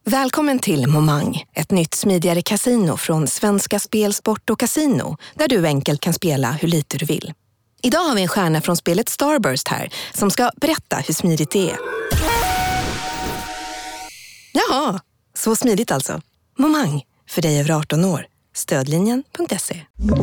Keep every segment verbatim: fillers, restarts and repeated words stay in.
Välkommen till Momang, ett nytt smidigare casino från Svenska Spel, Sport och Casino, där du enkelt kan spela hur lite du vill. Idag har vi en stjärna från spelet Starburst här som ska berätta hur smidigt det är. Jaha, så smidigt alltså. Momang, för dig över arton år. Stödlinjen punkt se.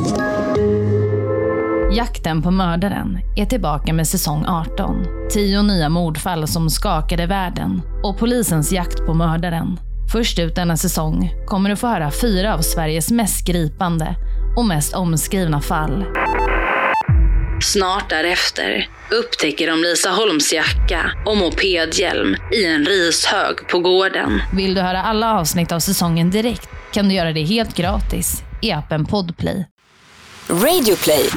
Jakten på mördaren är tillbaka med säsong arton. Tio nya mordfall som skakade världen och polisens jakt på mördaren. Först ut denna säsong kommer du få höra fyra av Sveriges mest gripande och mest omskrivna fall. Snart därefter upptäcker de Lisa Holms jacka och mopedhjälm i en rishög på gården. Vill du höra alla avsnitt av säsongen direkt kan du göra det helt gratis i appen Podplay. Radioplay.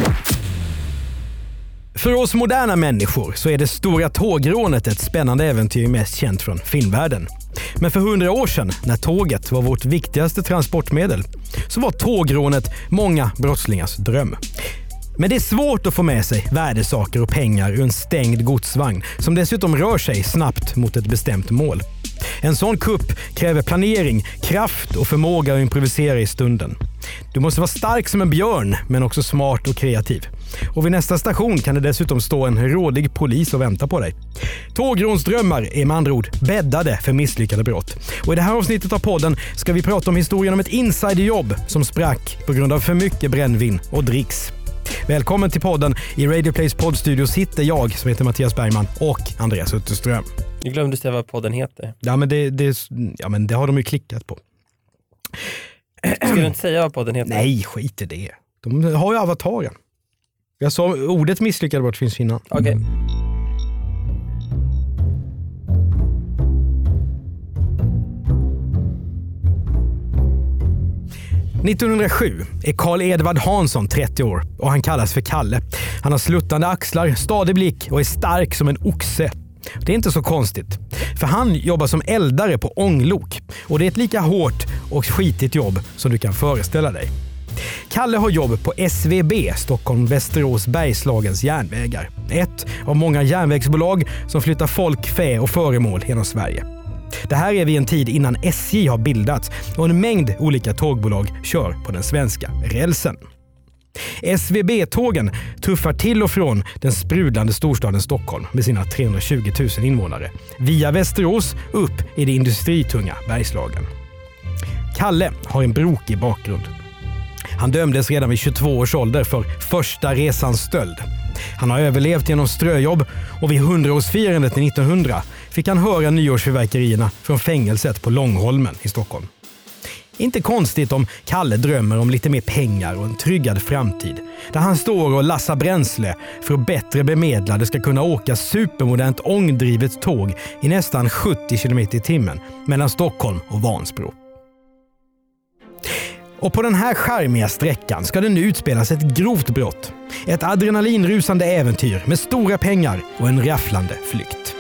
För oss moderna människor så är det stora tågrånet ett spännande äventyr mest känt från filmvärlden. Men för hundra år sedan, när tåget var vårt viktigaste transportmedel, så var tågrånet många brottslingars dröm. Men det är svårt att få med sig värdesaker och pengar ur en stängd godsvagn som dessutom rör sig snabbt mot ett bestämt mål. En sån kupp kräver planering, kraft och förmåga att improvisera i stunden. Du måste vara stark som en björn, men också smart och kreativ. Och vid nästa station kan det dessutom stå en rådig polis och vänta på dig. Tågrånsdrömmar är med andra ord bäddade för misslyckade brott. Och i det här avsnittet av podden ska vi prata om historien om ett insiderjobb som sprack på grund av för mycket brännvin och dricks. Välkommen till podden. I Radioplays poddstudio sitter jag, som heter Mattias Bergman, och Andreas Utterström. Jag glömde säga vad podden heter. Ja, men det, det, ja, men det har de ju klickat på. Ska du inte säga vad podden heter? Nej, skit i det. De har ju avataren. Jag sa ordet misslyckade brott finns innan. Okej. Okay. nittonhundrasju är Carl Edvard Hansson trettio år och han kallas för Kalle. Han har sluttande axlar, stadig blick och är stark som en oxe. Det är inte så konstigt, för han jobbar som eldare på ånglok och det är ett lika hårt och skitigt jobb som du kan föreställa dig. Kalle har jobb på S V B, Stockholm Västerås Bergslagens järnvägar. Ett av många järnvägsbolag som flyttar folk, fä och föremål genom Sverige. Det här är vid en tid innan S J har bildats och en mängd olika tågbolag kör på den svenska rälsen. S V B-tågen tuffar till och från den sprudlande storstaden Stockholm med sina trehundratjugo tusen invånare via Västerås upp i det industritunga Bergslagen. Kalle har en brokig bakgrund. Han dömdes redan vid tjugotvå års ålder för första resans stöld. Han har överlevt genom ströjobb och vid hundraårsfirandet i nittonhundra fick han höra nyårsfyrverkerierna från fängelset på Långholmen i Stockholm. Inte konstigt om Kalle drömmer om lite mer pengar och en tryggad framtid, där han står och lassar bränsle för att bättre bemedlade ska kunna åka supermodernt ångdrivet tåg i nästan sjuttio kilometer i timmen mellan Stockholm och Vansbro. Och på den här charmiga sträckan ska det nu utspelas ett grovt brott. Ett adrenalinrusande äventyr med stora pengar och en rafflande flykt.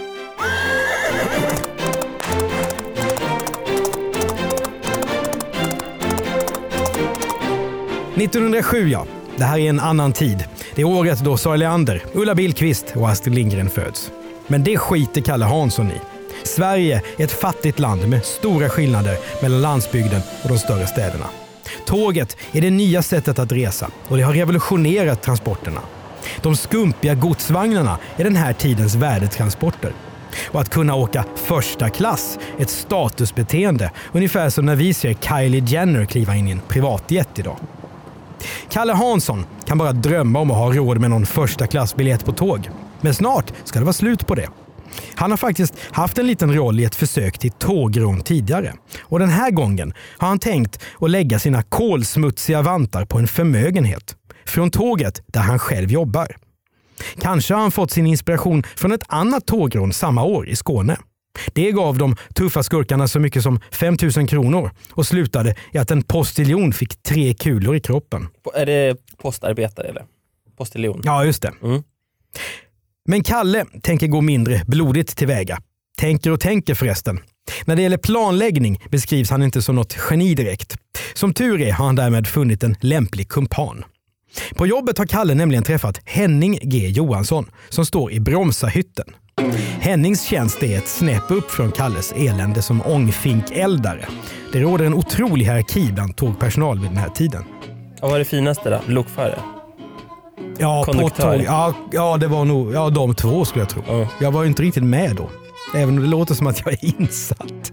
nittonhundrasju, ja. Det här är en annan tid. Det är året då Sara Leander, Ulla Billqvist och Astrid Lindgren föds. Men det skiter Kalle Hansson i. Sverige är ett fattigt land med stora skillnader mellan landsbygden och de större städerna. Tåget är det nya sättet att resa och det har revolutionerat transporterna. De skumpiga godsvagnarna är den här tidens värdetransporter. Och att kunna åka första klass, ett statusbeteende, ungefär som när vi ser Kylie Jenner kliva in i en privatjet idag. Kalle Hansson kan bara drömma om att ha råd med någon första klassbiljett på tåg. Men snart ska det vara slut på det. Han har faktiskt haft en liten roll i ett försök till tågrån tidigare. Och den här gången har han tänkt att lägga sina kolsmutsiga vantar på en förmögenhet. Från tåget där han själv jobbar. Kanske har han fått sin inspiration från ett annat tågrån samma år i Skåne. Det gav de tuffa skurkarna så mycket som fem tusen kronor och slutade i att en postiljon fick tre kulor i kroppen. Är det postarbetare eller? Postiljon? Ja, just det. Mm. Men Kalle tänker gå mindre blodigt tillväga. Tänker och tänker förresten. När det gäller planläggning beskrivs han inte som något geni direkt. Som tur är har han därmed funnit en lämplig kumpan. På jobbet har Kalle nämligen träffat Henning G. Johansson som står i Bromsahytten. Hennings tjänst är ett snäpp upp från Kalles elände som ångfinkeldare. Det råder en otrolig hierarki bland tågpersonal vid den här tiden. Och vad var det finaste då? Lokförare? Ja, på tåg, ja, ja, det var nog ja, de två skulle jag tro. Mm. Jag var ju inte riktigt med då. Även om det låter som att jag är insatt.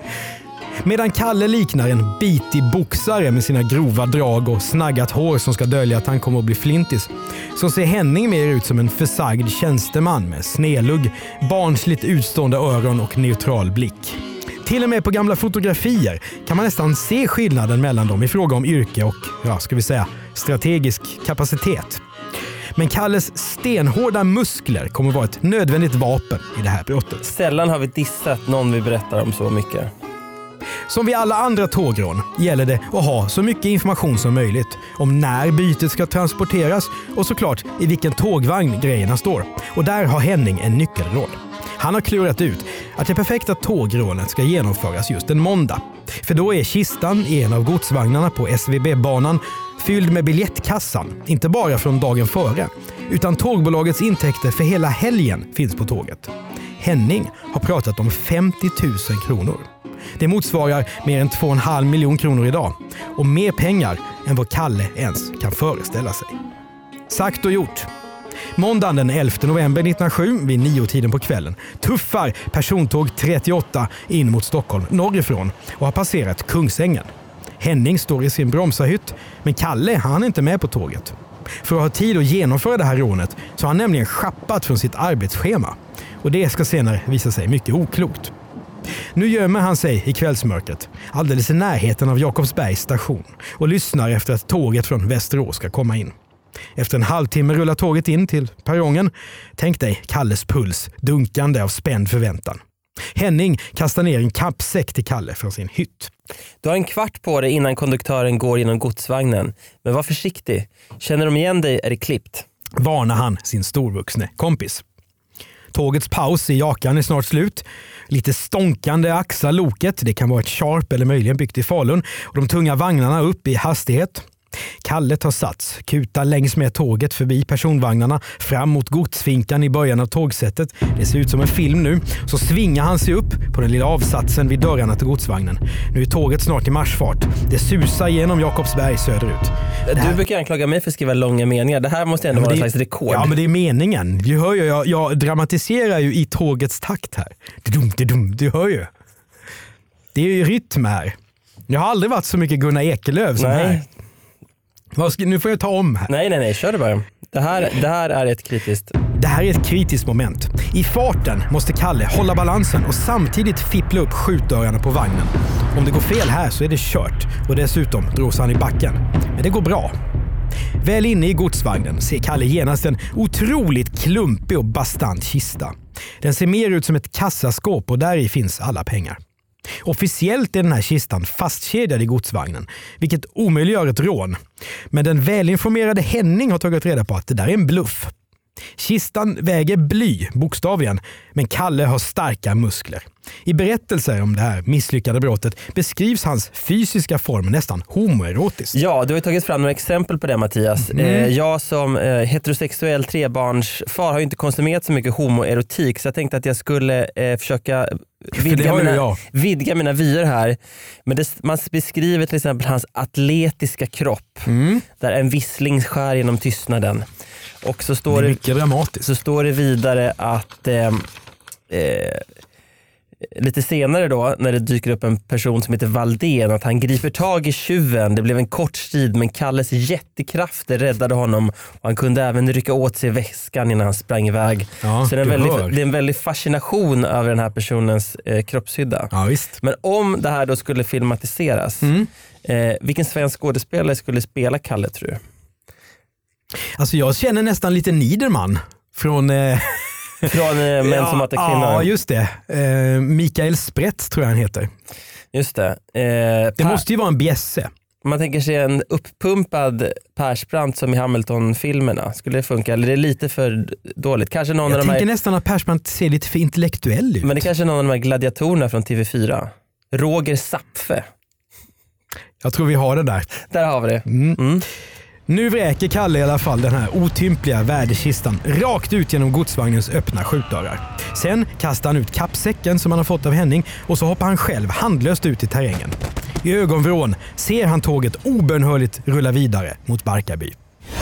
Medan Kalle liknar en bitig boxare med sina grova drag och snaggat hår som ska dölja att han kommer att bli flintis, så ser Henning mer ut som en försagd tjänsteman med snelugg, barnsligt utstående öron och neutral blick. Till och med på gamla fotografier kan man nästan se skillnaden mellan dem i fråga om yrke och, ja, ska vi säga, strategisk kapacitet. Men Kalles stenhårda muskler kommer vara ett nödvändigt vapen i det här brottet. Sällan har vi dissat någon vi berättar om så mycket. Som vid alla andra tågrån gäller det att ha så mycket information som möjligt om när bytet ska transporteras och såklart i vilken tågvagn grejerna står. Och där har Henning en nyckelroll. Han har klurat ut att det perfekta tågrånet ska genomföras just en måndag. För då är kistan i en av godsvagnarna på S V B-banan fylld med biljettkassan, inte bara från dagen före, utan tågbolagets intäkter för hela helgen finns på tåget. Henning har pratat om femtio tusen kronor. Det motsvarar mer än två och en halv miljon kronor idag och mer pengar än vad Kalle ens kan föreställa sig. Sagt och gjort. Måndagen den elfte november nittonhundrasju vid nio-tiden på kvällen tuffar persontåg trettioåtta in mot Stockholm norrifrån och har passerat Kungsängen. Henning står i sin bromsarhytt, men Kalle han är inte med på tåget. För att ha tid att genomföra det här rånet så har han nämligen schappat från sitt arbetsschema. Och det ska senare visa sig mycket oklokt. Nu gömmer han sig i kvällsmörkret, alldeles i närheten av Jakobsbergs station och lyssnar efter att tåget från Västerås ska komma in. Efter en halvtimme rullar tåget in till perrongen. Tänk dig Kalles puls, dunkande av spänd förväntan. Henning kastar ner en kappsäck till Kalle från sin hytt. Du har en kvart på dig innan konduktören går genom godsvagnen. Men var försiktig. Känner de igen dig är det klippt. Varnar han sin storvuxne kompis. Tågets paus i Jakan är snart slut. Lite stånkande axlar loket. Det kan vara ett Sharp eller möjligen byggt i Falun. Och de tunga vagnarna upp i hastighet. Kalle tar sats, kutar längs med tåget förbi personvagnarna fram mot godsfinkan i början av tågsättet. Det ser ut som en film nu. Så svingar han sig upp på den lilla avsatsen vid dörrarna till godsvagnen. Nu är tåget snart i marschfart. Det susar genom Jakobsberg söderut. Här... Du brukar anklaga mig för att skriva långa meningar. Det här måste ändå ja, vara en slags rekord. Ja, men det är meningen. Du hör ju, jag, jag dramatiserar ju i tågets takt här. Du, du, du hör ju. Det är ju rytm här. Jag har aldrig varit så mycket Gunnar Ekelöf som Nej. här. Nu får jag ta om här. Nej, nej, nej. Kör det bara. Det här, det här är ett kritiskt... Det här är ett kritiskt moment. I farten måste Kalle hålla balansen och samtidigt fippla upp skjutdörrarna på vagnen. Om det går fel här så är det kört och dessutom dros han i backen. Men det går bra. Väl inne i godsvagnen ser Kalle genast en otroligt klumpig och bastant kista. Den ser mer ut som ett kassaskåp och där i finns alla pengar. Officiellt är den här kistan fastkedjad i godsvagnen, vilket omöjliggör ett rån. Men den välinformerade Henning har tagit reda på att det där är en bluff. Kistan väger bly, bokstavligen, men Kalle har starka muskler. I berättelser om det här misslyckade brottet beskrivs hans fysiska form nästan homoerotiskt. Ja, du har tagit fram några exempel på det, Mattias. Mm. Eh, jag som eh, heterosexuell trebarnsfar har ju inte konsumerat så mycket homoerotik, så jag tänkte att jag skulle eh, försöka vidga mina, vidga mina vyer här. Men det, man beskriver till exempel hans atletiska kropp, mm. där en vissling skär genom tystnaden. Och så står det är det, mycket dramatiskt. Så står det vidare att eh, eh, lite senare då, när det dyker upp en person som heter Valdén, att han griper tag i tjuven. Det blev en kort strid, men Kalles jättekrafter räddade honom och han kunde även rycka åt sig väskan innan han sprang iväg. Ja, så det är, en väldigt, det är en väldig fascination över den här personens eh, kroppshydda. Ja, visst. Men om det här då skulle filmatiseras, mm. eh, vilken svensk skådespelare skulle spela Kalle, tror du? Alltså jag känner nästan lite Niederman från... Eh... Från eh, Män ja, som hatar kvinnor. Ja, just det. Eh, Mikael Sprätt tror jag han heter. Just det. Eh, det måste ju vara en bjässe. Man tänker sig en uppumpad Persbrandt som i Hamilton-filmerna. Skulle det funka? Eller är det lite för dåligt? Kanske någon jag av de tänker här... nästan att Persbrandt ser lite för intellektuell ut. Men det kanske är någon av de här gladiatorerna från T V fyra. Roger Zapfe. Jag tror vi har det där. Där har vi det. Mm. Mm. Nu vräker Kalle i alla fall den här otympliga värdekistan rakt ut genom godsvagnens öppna skjutdörrar. Sen kastar han ut kappsäcken som han har fått av Henning och så hoppar han själv handlöst ut i terrängen. I ögonvrån ser han tåget obönhörligt rulla vidare mot Barkarby.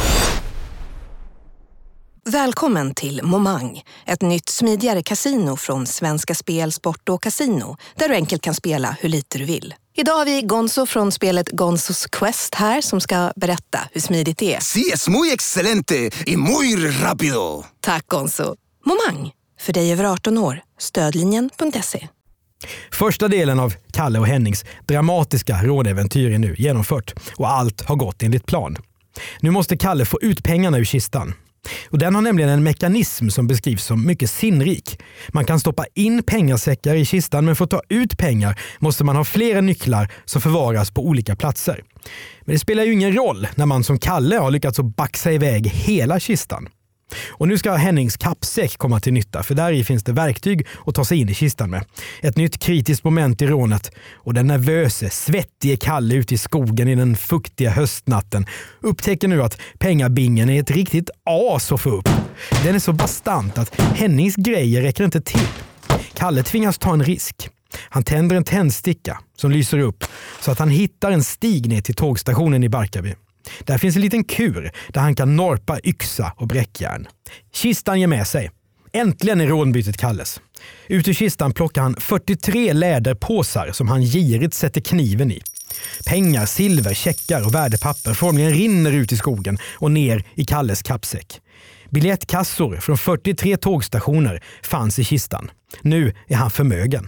Välkommen till Momang, ett nytt smidigare kasino från Svenska Spel, Sport och Casino, där du enkelt kan spela hur lite du vill. Idag har vi Gonzo från spelet Gonzos Quest här som ska berätta hur smidigt det är. Sí, es muy excelente y muy rápido. Tack Gonzo. Momang, för dig över arton år. Stödlinjen punkt se. Första delen av Kalle och Hennings dramatiska rånäventyr är nu genomfört och allt har gått enligt plan. Nu måste Kalle få ut pengarna ur kistan. Och den har nämligen en mekanism som beskrivs som mycket sinnrik. Man kan stoppa in pengasäckar i kistan, men för att ta ut pengar måste man ha flera nycklar som förvaras på olika platser. Men det spelar ju ingen roll när man som Kalle har lyckats att baxa iväg hela kistan. Och nu ska Hennings kappsäck komma till nytta, för där i finns det verktyg att ta sig in i kistan med. Ett nytt kritiskt moment i rånet, och den nervöse, svettige Kalle ute i skogen i den fuktiga höstnatten upptäcker nu att pengabingen är ett riktigt as att få upp. Den är så bastant att Hennings grejer räcker inte till. Kalle tvingas ta en risk. Han tänder en tändsticka som lyser upp så att han hittar en stig ner till tågstationen i Barkarby. Där finns en liten kur där han kan norpa yxa och bräckjärn. Kistan ger med sig. Äntligen är rånbytet Kalles. Ut ur kistan plockar han fyrtiotre läderpåsar som han girigt sätter kniven i. Pengar, silver, checkar och värdepapper formligen rinner ut i skogen och ner i Kalles kappsäck. Biljettkassor från fyrtiotre tågstationer fanns i kistan. Nu är han förmögen.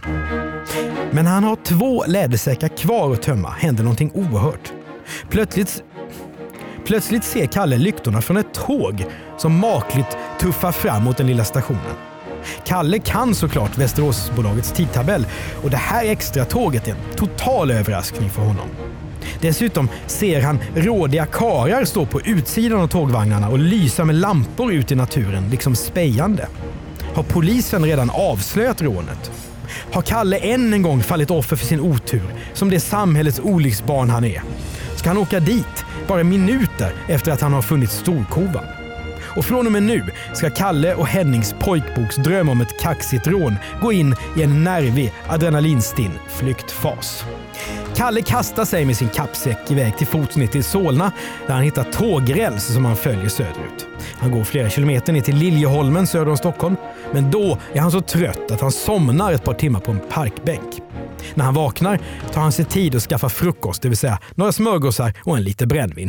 Men han har två lädersäckar kvar att tömma. Händer någonting oerhört. Plötsligt Plötsligt ser Kalle lyktorna från ett tåg som makligt tuffar fram mot den lilla stationen. Kalle kan såklart Västeråsbolagets tidtabell och det här extra tåget är en total överraskning för honom. Dessutom ser han rådiga karar stå på utsidan av tågvagnarna och lysa med lampor ut i naturen, liksom spejande. Har polisen redan avslöjat rånet? Har Kalle än en gång fallit offer för sin otur, som det samhällets olycksbarn han är? Ska han åka dit bara minuter efter att han har funnit storkovan? Och från och med nu ska Kalle och Hennings pojkboks dröm om ett kaxigt rån gå in i en nervig, adrenalinstinn flyktfas. Kalle kastar sig med sin kappsäck iväg till fots ner till Solna där han hittar tågräls som han följer söderut. Han går flera kilometer ner till Liljeholmen söder om Stockholm, men då är han så trött att han somnar ett par timmar på en parkbänk. När han vaknar tar han sig tid att skaffa frukost, det vill säga några smörgåsar och en lite brännvin.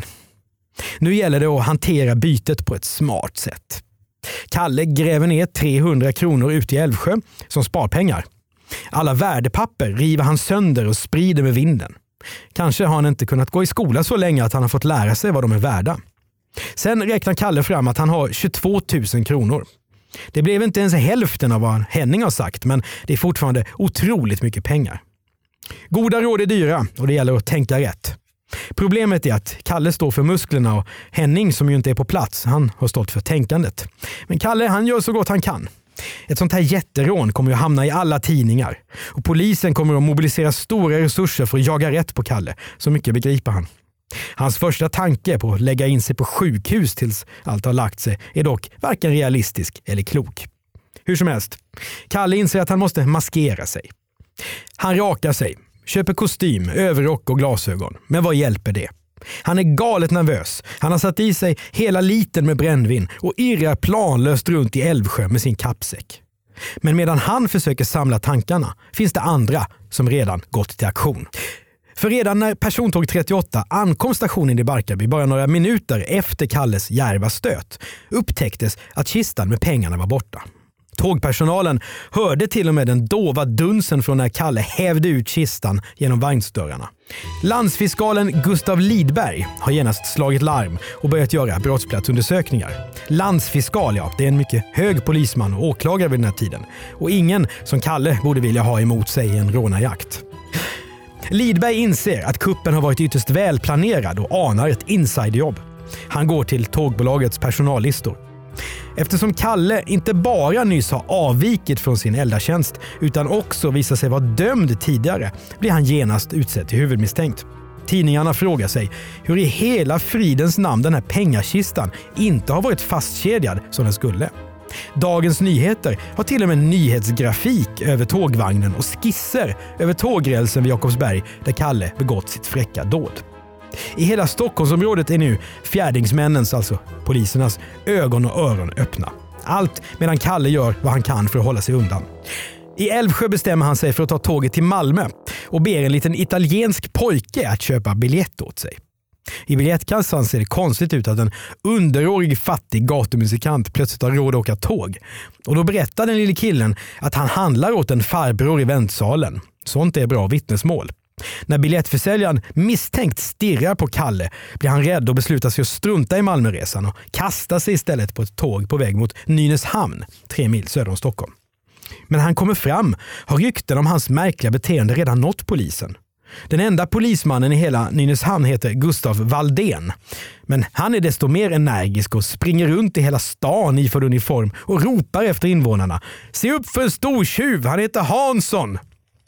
Nu gäller det att hantera bytet på ett smart sätt. Kalle gräver ner trehundra kronor ut i Älvsjö som sparpengar. Alla värdepapper river han sönder och sprider med vinden. Kanske har han inte kunnat gå i skola så länge att han har fått lära sig vad de är värda. Sen räknar Kalle fram att han har tjugotvå tusen kronor. Det blev inte ens hälften av vad Henning har sagt, men det är fortfarande otroligt mycket pengar. Goda råd är dyra och det gäller att tänka rätt. Problemet är att Kalle står för musklerna och Henning, som ju inte är på plats, han har stått för tänkandet. Men Kalle, han gör så gott han kan. Ett sånt här jätterån kommer att hamna i alla tidningar och polisen kommer att mobilisera stora resurser för att jaga rätt på Kalle. Så mycket begriper han. Hans första tanke på att lägga in sig på sjukhus tills allt har lagt sig är dock varken realistisk eller klok. Hur som helst, Kalle inser att han måste maskera sig. Han rakar sig, köper kostym, överrock och glasögon. Men vad hjälper det? Han är galet nervös. Han har satt i sig hela liten med brännvin och irrar planlöst runt i Älvsjö med sin kappsäck. Men medan han försöker samla tankarna finns det andra som redan gått till aktion. För redan när persontåg trettioåtta ankom stationen i Barkarby bara några minuter efter Kalles djärva stöt upptäcktes att kistan med pengarna var borta. Tågpersonalen hörde till och med den dova dunsen från när Kalle hävde ut kistan genom vagnsdörrarna. Landsfiskalen Gustav Lidberg har genast slagit larm och börjat göra brottsplatsundersökningar. Landsfiskal, ja, det är en mycket hög polisman och åklagare vid den här tiden. Och ingen som Kalle borde vilja ha emot sig i en rånarjakt. Lidberg inser att kuppen har varit ytterst välplanerad och anar ett insiderjobb. Han går till tågbolagets personallistor. Eftersom Kalle inte bara nyss har avvikit från sin eldartjänst utan också visar sig vara dömd tidigare blir han genast utsedd till huvudmisstänkt. Tidningarna frågar sig hur i hela fridens namn den här pengakistan inte har varit fastkedjad som den skulle. Dagens Nyheter har till och med nyhetsgrafik över tågvagnen och skisser över tågrälsen vid Jakobsberg där Kalle begått sitt fräcka dåd. I hela Stockholmsområdet är nu fjärdingsmännens, alltså polisernas, ögon och öron öppna. Allt medan Kalle gör vad han kan för att hålla sig undan. I Älvsjö bestämmer han sig för att ta tåget till Malmö och ber en liten italiensk pojke att köpa biljett åt sig. I biljettkassan ser det konstigt ut att en underårig fattig gatumusikant plötsligt har råd att åka tåg. Och då berättar den lille killen att han handlar åt en farbror i väntsalen. Sånt är bra vittnesmål. När biljettförsäljaren misstänkt stirrar på Kalle blir han rädd och beslutar sig att strunta i Malmöresan och kastar sig istället på ett tåg på väg mot Nynäshamn, tre mil söder om Stockholm. Men han kommer fram har rykten om hans märkliga beteende redan nått polisen. Den enda polismannen i hela Nynäshamn heter Gustav Valdén. Men han är desto mer energisk och springer runt i hela stan iförd uniform och ropar efter invånarna. Se upp för en stor tjuv, han heter Hansson!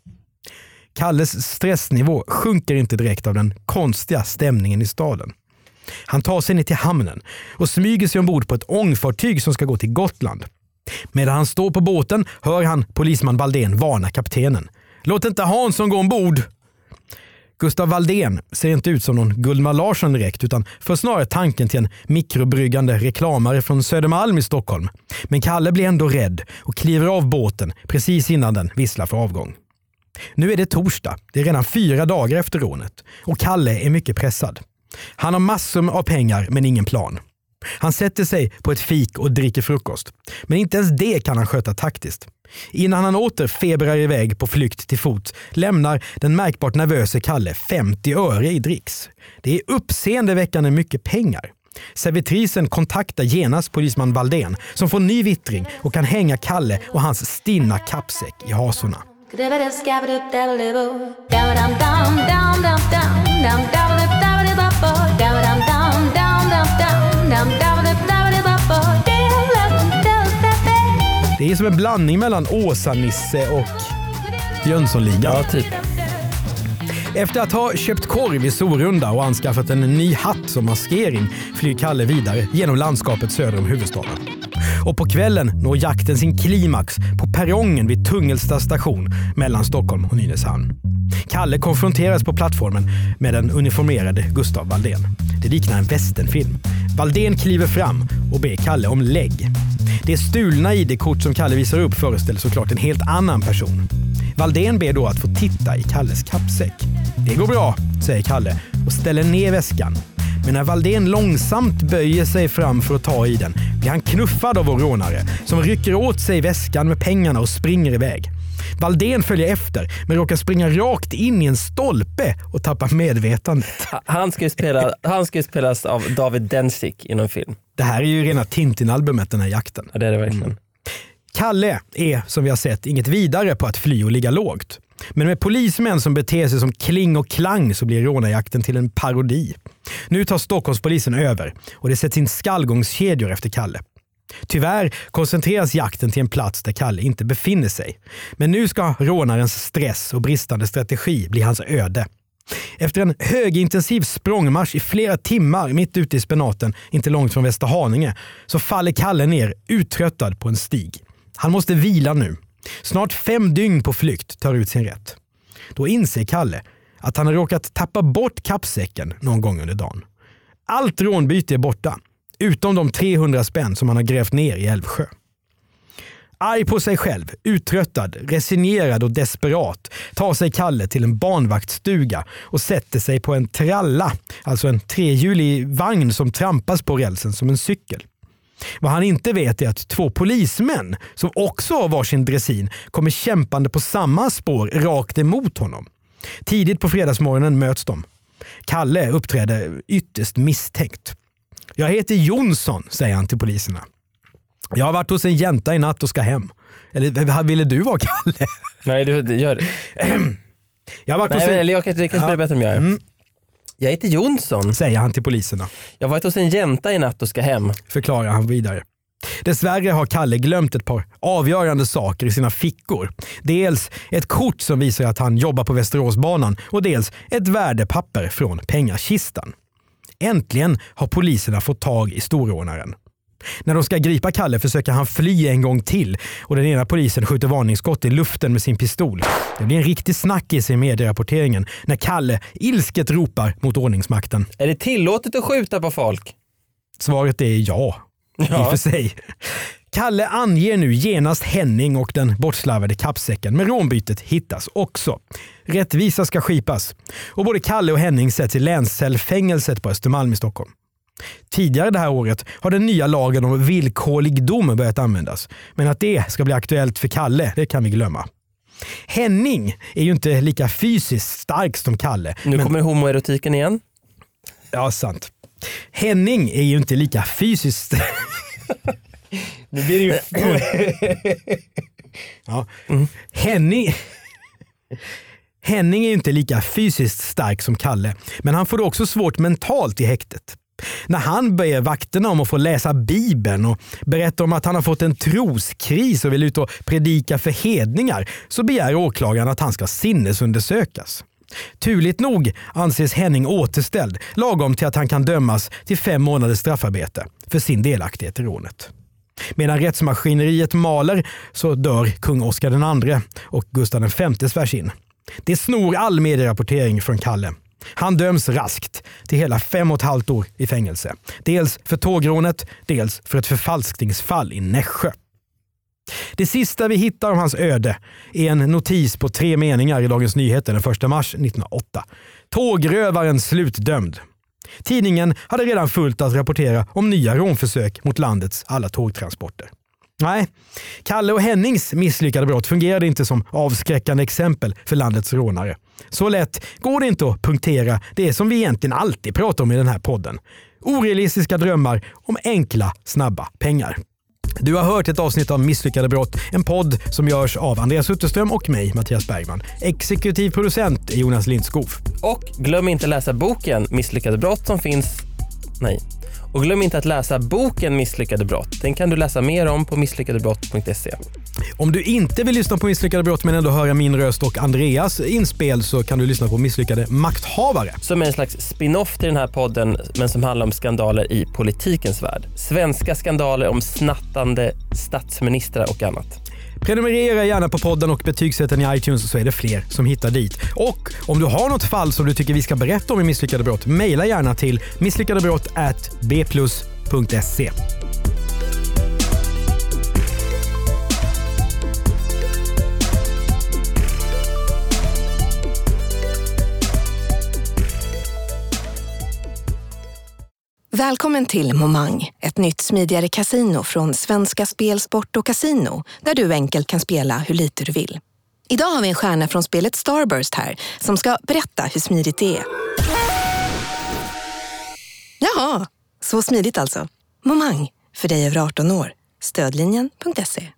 Kalles stressnivå sjunker inte direkt av den konstiga stämningen i staden. Han tar sig ner till hamnen och smyger sig ombord på ett ångfartyg som ska gå till Gotland. Medan han står på båten hör han polisman Valdén varna kaptenen. Låt inte Hansson gå ombord! Gustav Valdén ser inte ut som någon Gullmar Larsson direkt utan för snarare tanken till en mikrobryggande reklamare från Södermalm i Stockholm. Men Kalle blir ändå rädd och kliver av båten precis innan den visslar för avgång. Nu är det torsdag, det är redan fyra dagar efter rånet och Kalle är mycket pressad. Han har massor av pengar men ingen plan. Han sätter sig på ett fik och dricker frukost. Men inte ens det kan han sköta taktiskt. Innan han åter febrar iväg på flykt till fot lämnar den märkbart nervöse Kalle femtio öre i dricks. Det är uppseendeväckande mycket pengar. Servitrisen kontaktar genast polisman Valdén som får ny vittring och kan hänga Kalle och hans stinna kappsäck i hasorna. Det är som en blandning mellan Åsa-Nisse och Jönssonligan. Ja, typ. Efter att ha köpt korv i Sorunda och anskaffat en ny hatt som maskering flyr Kalle vidare genom landskapet söder om huvudstaden. Och på kvällen når jakten sin klimax på perrongen vid Tungelsta station mellan Stockholm och Nynäshamn. Kalle konfronteras på plattformen med den uniformerade Gustav Valdén. Det liknar en westernfilm. Valdén kliver fram och ber Kalle om lägg. Det stulna I D-kort som Kalle visar upp föreställer såklart en helt annan person. Valdén ber då att få titta i Kalles kappsäck. Det går bra, säger Kalle och ställer ner väskan. Men när Valdén långsamt böjer sig fram för att ta i den blir han knuffad av vår rånare som rycker åt sig väskan med pengarna och springer iväg. Valdén följer efter men råkar springa rakt in i en stolpe och tappar medvetandet. Han ska ju, spela, han ska ju spelas av David Dencik i någon film. Det här är ju rena Tintin-albumet, den här jakten. Ja, det är det verkligen. Mm. Kalle är, som vi har sett, inget vidare på att fly och ligga lågt. Men med polismän som beter sig som Kling och Klang så blir rånarjakten till en parodi. Nu tar Stockholmspolisen över och det sätts in skallgångskedjor efter Kalle. Tyvärr koncentreras jakten till en plats där Kalle inte befinner sig. Men nu ska rånarens stress och bristande strategi bli hans öde. Efter en högintensiv språngmarsch i flera timmar mitt ute i spenaten, inte långt från Västerhaninge, så faller Kalle ner uttröttad på en stig. Han måste vila nu. Snart fem dygn på flykt tar ut sin rätt. Då inser Kalle att han har råkat tappa bort kappsäcken någon gång under dagen. Allt rånbyte är borta, utom de trehundra spänn som han har grävt ner i Älvsjö. Arg på sig själv, uttröttad, resignerad och desperat tar sig Kalle till en barnvaktstuga och sätter sig på en tralla, alltså en trehjulig vagn som trampas på rälsen som en cykel. Vad han inte vet är att två polismän som också har varsin dressin kommer kämpande på samma spår rakt emot honom. Tidigt på fredagsmorgonen möts de. Kalle uppträder ytterst misstänkt. Jag heter Jonsson, säger han till poliserna. Jag har varit hos en jänta i natt och ska hem. Eller vad ville du vara, Kalle? Nej, du gör det. Jag har varit Nej, hos en... eller jag kan, jag kan spela bättre om jag är. Mm. Jag heter Jonsson, säger han till poliserna. Jag har varit hos en jänta i natt och ska hem. Förklarar han vidare. Dessvärre har Kalle glömt ett par avgörande saker i sina fickor. Dels ett kort som visar att han jobbar på Västeråsbanan och dels ett värdepapper från pengakistan. Äntligen har poliserna fått tag i storrånaren. När de ska gripa Kalle försöker han fly en gång till och den ena polisen skjuter varningsskott i luften med sin pistol. Det blir en riktig snackis i medierapporteringen när Kalle ilsket ropar mot ordningsmakten. Är det tillåtet att skjuta på folk? Svaret är ja, ja. I och för sig. Kalle anger nu genast Henning och den bortslarvade kappsäcken, men rånbytet hittas också. Rättvisa ska skipas och både Kalle och Henning sätts i länscellfängelset på Östermalm i Stockholm. Tidigare det här året har den nya lagen om villkorlig dom börjat användas, men att det ska bli aktuellt för Kalle, det kan vi glömma. Henning är ju inte lika fysiskt stark som Kalle. Nu men... kommer homoerotiken igen. Ja, sant. Henning är ju inte lika fysiskt... Nu blir det ju... ja. Mm. Henning... Henning är ju inte lika fysiskt stark som Kalle, men han får det också svårt mentalt i häktet. När han ber vakterna om att få läsa Bibeln och berättar om att han har fått en troskris och vill ut och predika för hedningar, så begär åklagaren att han ska sinnesundersökas. Turligt nog anses Henning återställd, lagom till att han kan dömas till fem månaders straffarbete för sin delaktighet i rånet. Medan rättsmaskineriet maler så dör kung Oscar den andre och Gustav den femte svärs in. Det snor all medierapportering från Kalle. Han döms raskt till hela fem och ett halvt år i fängelse. Dels för tågrånet, dels för ett förfalskningsfall i Nässjö. Det sista vi hittar om hans öde är en notis på tre meningar i Dagens Nyheter den första mars nittonhundraåtta. Tågrövaren slutdömd. Tidningen hade redan fullt att rapportera om nya rånförsök mot landets alla tågtransporter. Nej, Kalle och Hennings misslyckade brott fungerade inte som avskräckande exempel för landets rånare. Så lätt går det inte att punktera det som vi egentligen alltid pratar om i den här podden. Orealistiska drömmar om enkla, snabba pengar. Du har hört ett avsnitt av Misslyckade brott, en podd som görs av Andreas Utterström och mig, Mattias Bergman. Exekutiv producent är Jonas Lindskov. Och glöm inte läsa boken Misslyckade brott som finns... Nej. Och glöm inte att läsa boken Misslyckade brott. Den kan du läsa mer om på misslyckadebrott punkt se. Om du inte vill lyssna på Misslyckade brott men ändå höra min röst och Andreas inspel, så kan du lyssna på Misslyckade makthavare. Som är en slags spin-off till den här podden, men som handlar om skandaler i politikens värld. Svenska skandaler om snattande statsministrar och annat. Prenumerera gärna på podden och betygsätt den i iTunes, så är det fler som hittar dit. Och om du har något fall som du tycker vi ska berätta om i Misslyckade brott, mejla gärna till misslyckadebrott at b plus punkt se. Välkommen till Momang, ett nytt smidigare kasino från Svenska Spel, Sport och Casino, där du enkelt kan spela hur lite du vill. Idag har vi en stjärna från spelet Starburst här som ska berätta hur smidigt det är. Jaha, så smidigt alltså. Momang, för dig över arton år. Stödlinjen punkt se.